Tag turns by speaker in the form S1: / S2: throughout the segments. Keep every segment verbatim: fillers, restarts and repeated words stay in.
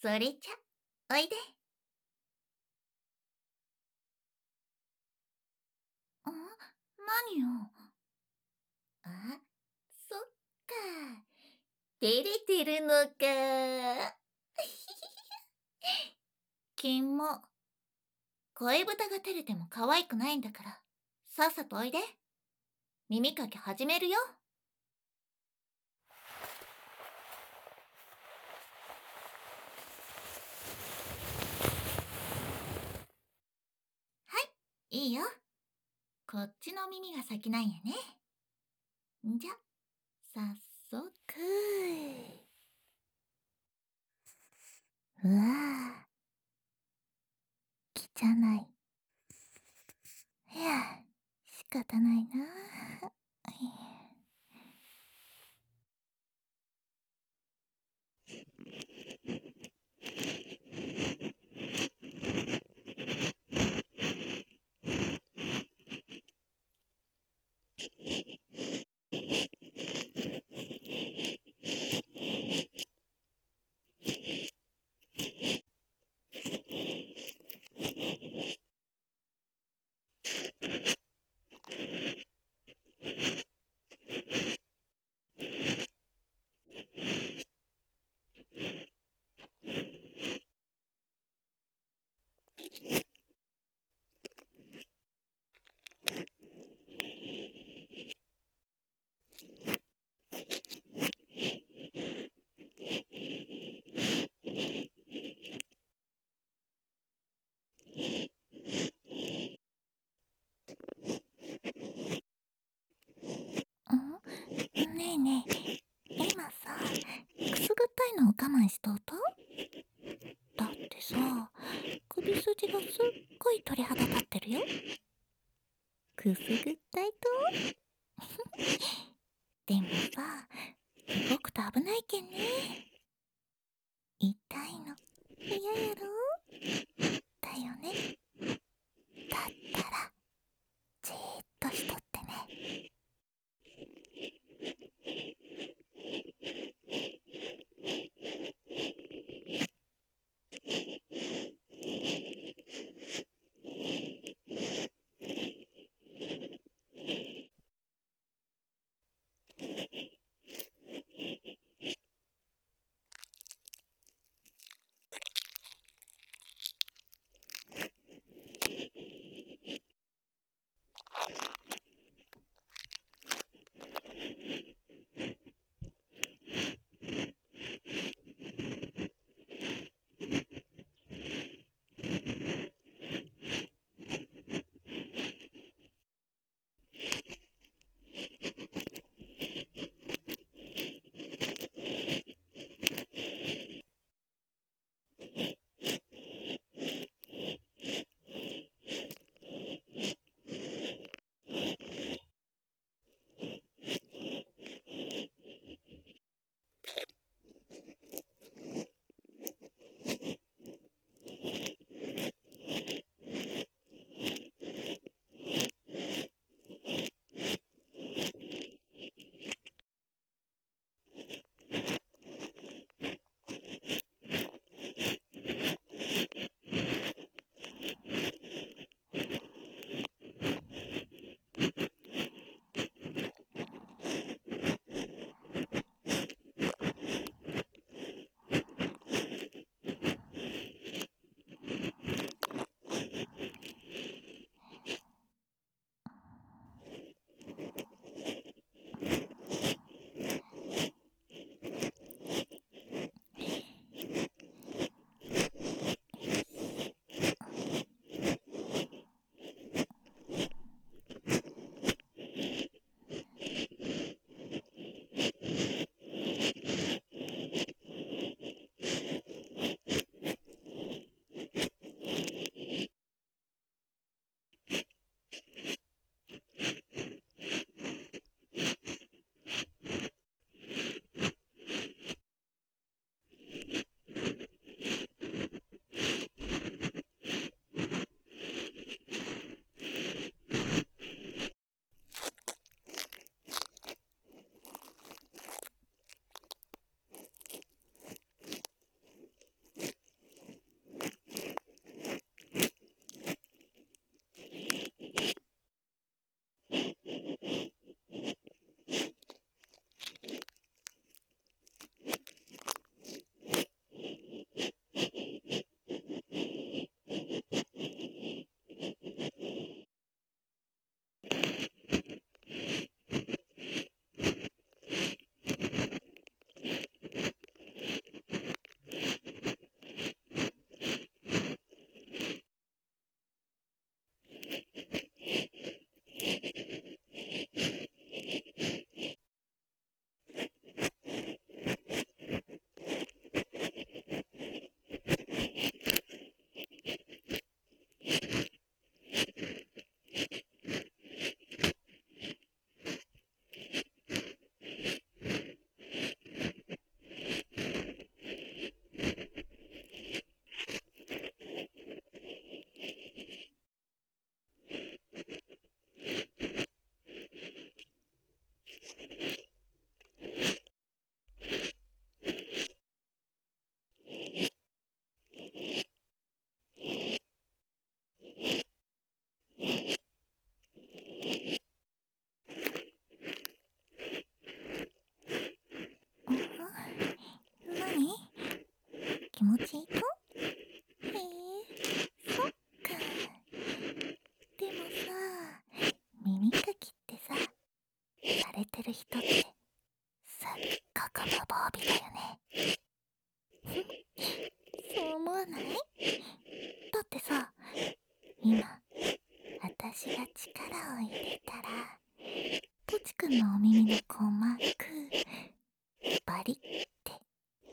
S1: それじゃ、おいで。ん何よ。あ、そっか。照れてるのか。君も、声豚が照れても可愛くないんだから、さっさとおいで。耳かき始めるよ。はい、いいよ。こっちの耳が先なんやね。んじゃ、早速。うわぁ、汚い。いや、仕方ないな。んねえねえ、今さ、くすぐったいのを我慢しとうと？だってさ、首筋がすっごい鳥肌立ってるよ。くすぐったいと？でもさ、動くと危ないけんね。痛いの嫌やろ？だよね。だったら、じーっとしとってね。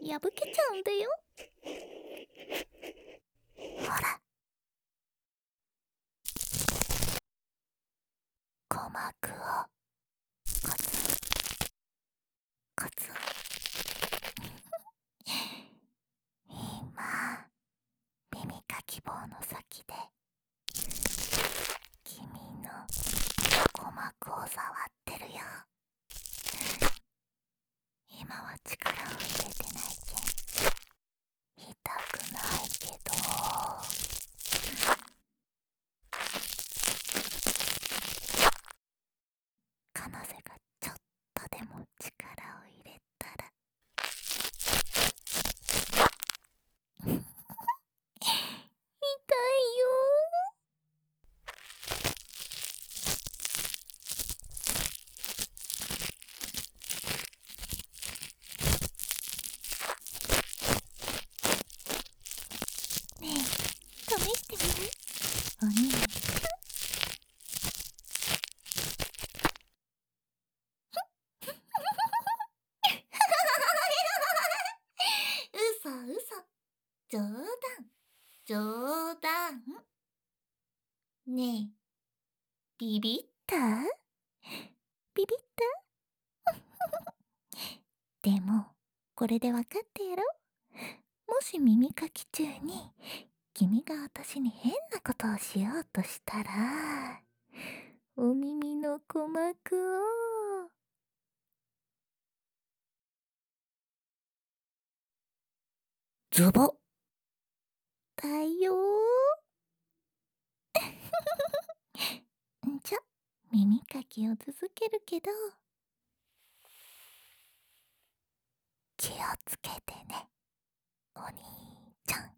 S1: 破けちゃうんだよ。ほら、鼓膜をコツコツ。今、耳かき棒の先で君の鼓膜を触ってるよ。今は力を入れてないけん痛くないけど、彼女がちょっとでも力を入れたら痛いよ。ねえ、試してみる？お兄。嘘嘘、冗談冗談。ねえ、ビビった？ビビったでも、これで分かってやろ。もし耳かき中に君が私に変なことをしようとしたら、お耳の鼓膜をズボッだよ。じゃ、耳かきを続けるけど、気をつけてね、お兄ちゃん。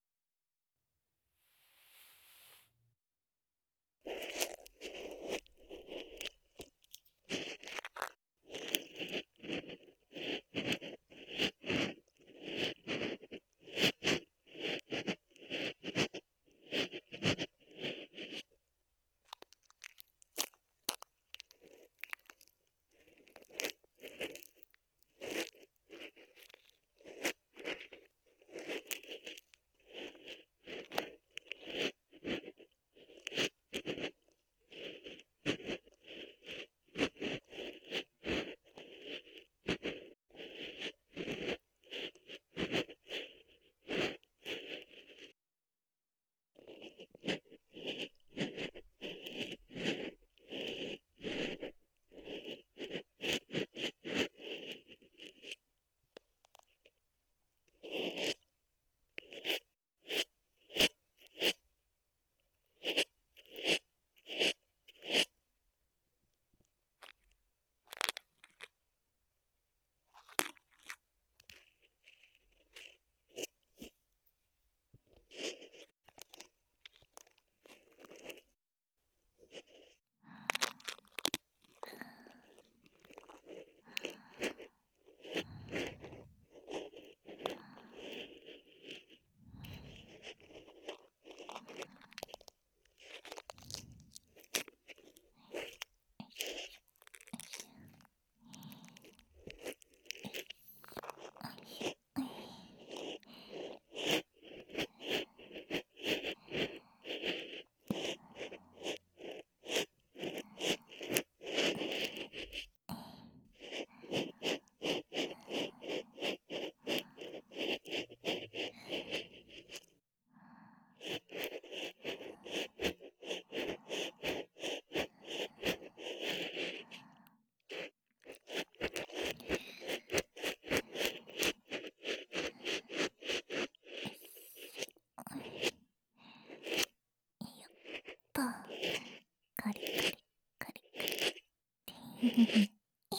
S1: と、カリカリカリカリ。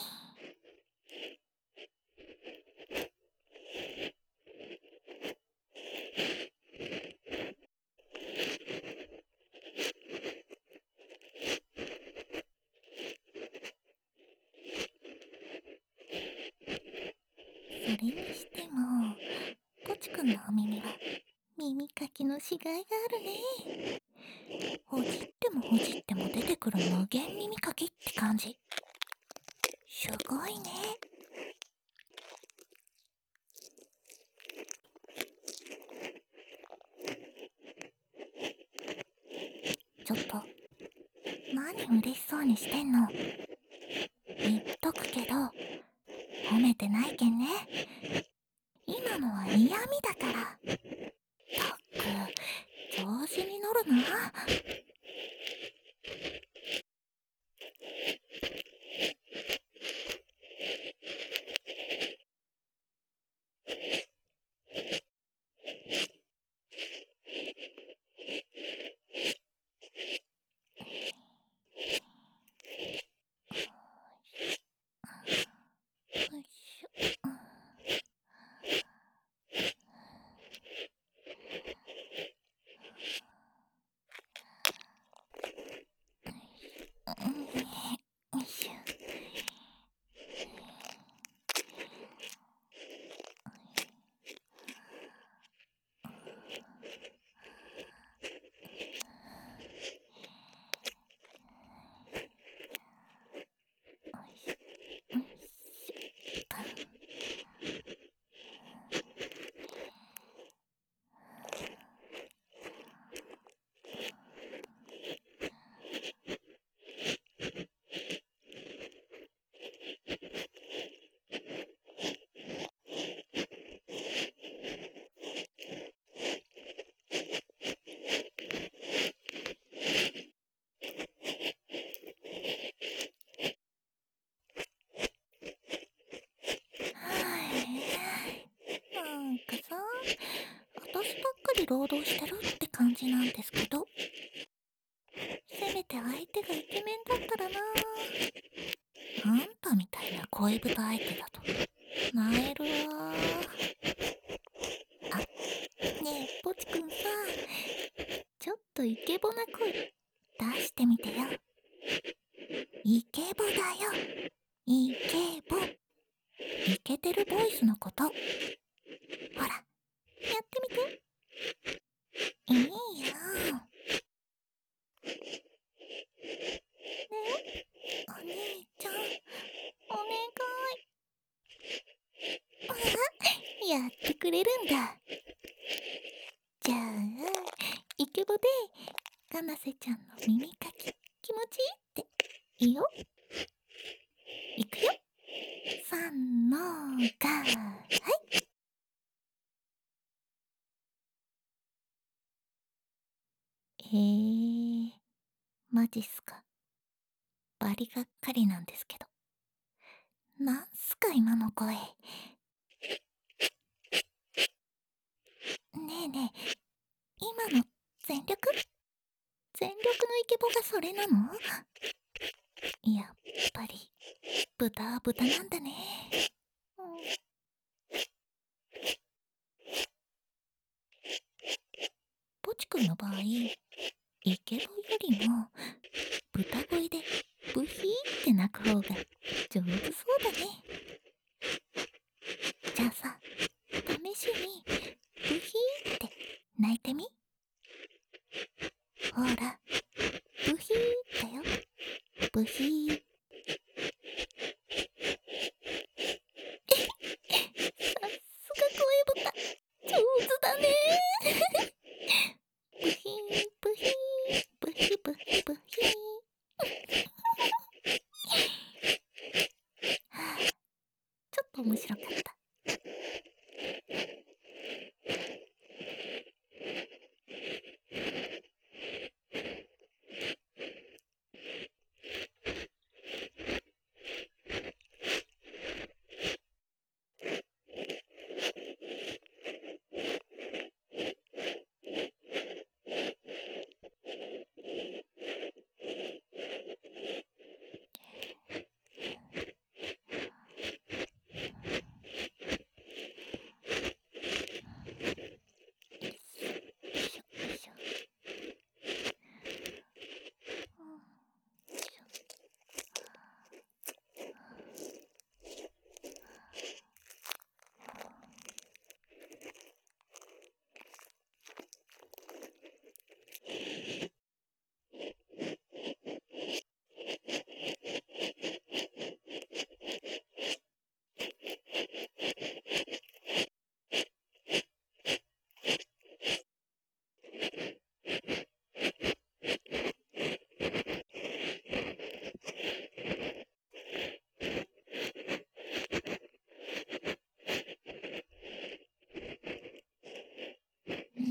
S1: それにしても、ポチくんのお耳は耳かきのしがいがあるね。ほじってもほじっても出てくる無限耳かきって感じ。すごいね。 ちょっと、何嬉しそうにしてんの。言っとくけど、褒めてないけんね。今のは嫌味だから。ったく、調子に乗るな。よいしょ。うんよいしょ。なんかさ、私ばっかり労働してるって感じなんですけど、せめて相手がイケメンだったらな。あんたみたいな恋人相手だとなえるわ。あ、ねえポチくんさ、ちょっとイケボな声出してみてよ。イケボだよ、イケボ。イケてるボイスのこと。ほら、やってみて。いいよ。ね、お兄ちゃん、お願い。あ、やってくれるんだ。じゃあ、イケボでかなせちゃんの耳かき気持ちいいっていいよ。いくよ。さんのが、はい。えー、マジっすか。バリがっかりなんですけど。なんすか今の声。ねえねえ、今の全力全力のイケボがそれなの？やっぱり豚は豚なんだね。うん、ポチ君の場合、イケボよりも豚声でブヒーって鳴く方が上手そうだね。じゃあさ、試しにブヒーって鳴いてみ。ほら、ブヒーだよ。ブヒー。さすが声豚、上手だね。ブヒーブヒーブヒブヒブヒー。はあ、ちょっと面白かった。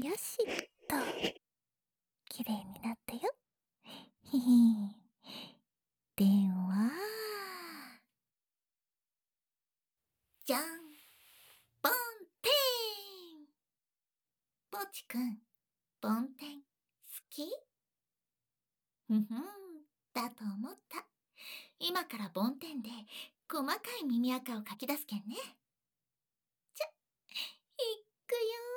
S1: よしっと。きれいになったよ。ひひでは、じゃん、ボンテン。ポチくん、ボンテン好き？ふふん、だと思った。今からボンテンで細かい耳垢をかき出すけんね。じゃ、いくよ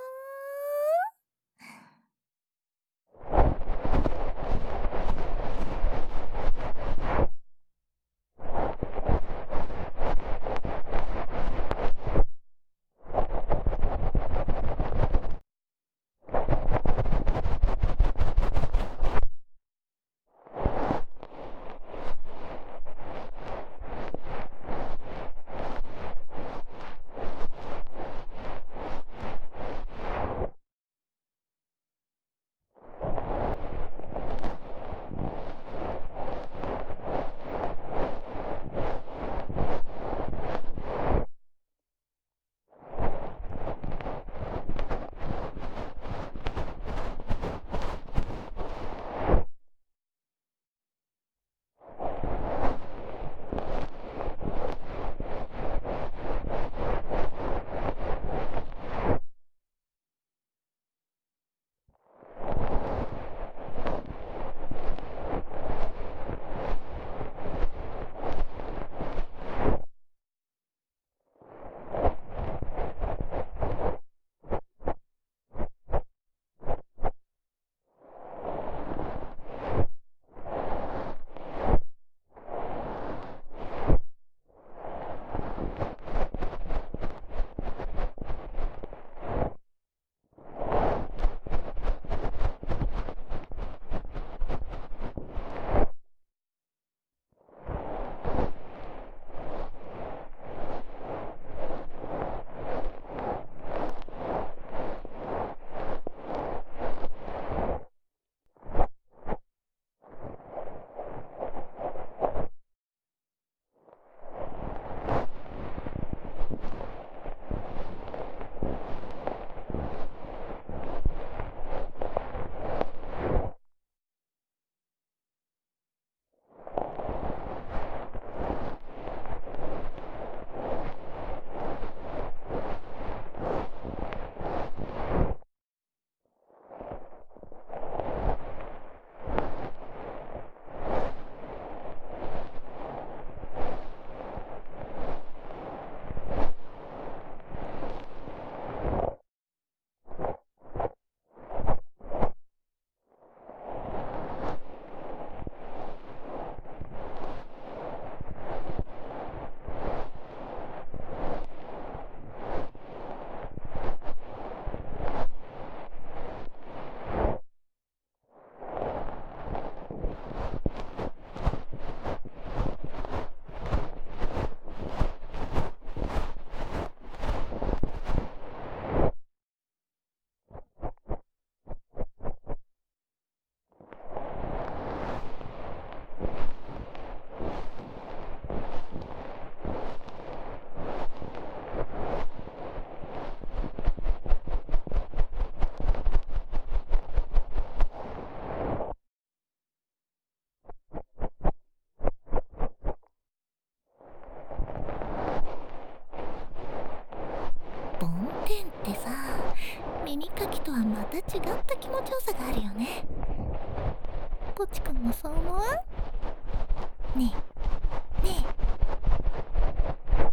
S1: ボンテンってさ、耳かきとはまた違った気持ちよさがあるよね。ポチくんもそう思わん？ねえねえ、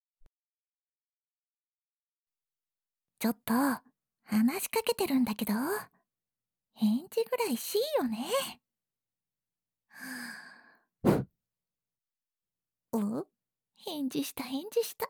S1: ちょっと話しかけてるんだけど、返事ぐらいしいよね。お、返事した返事した。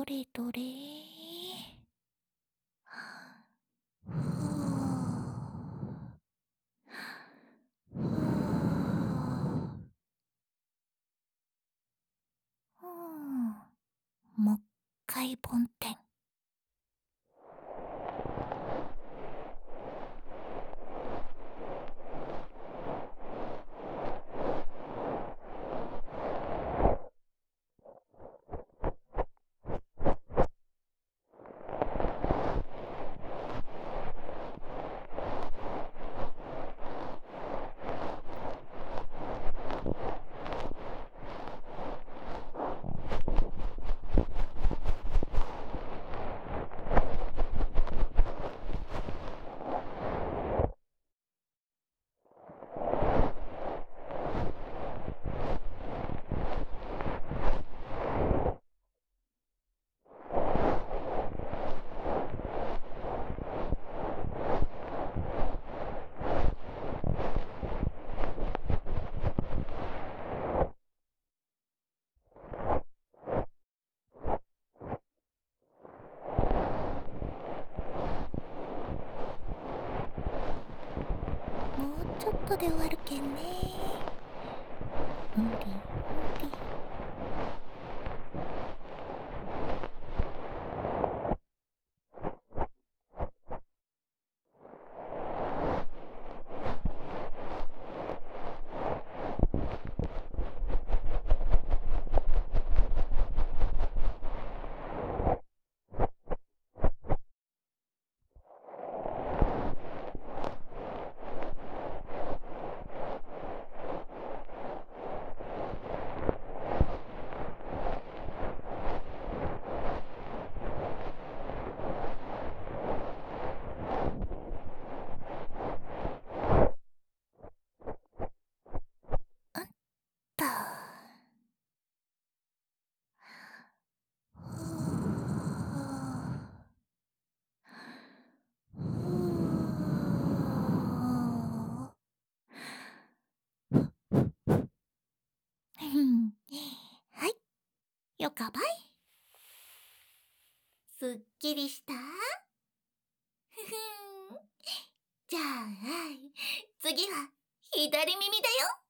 S1: どれどれ。ふうふうふうもっかい梵天。もうちょっとで終わるけんね。うりうり。はい、よかばい。すっきりした？ふふん。じゃあ、次は左耳だよ。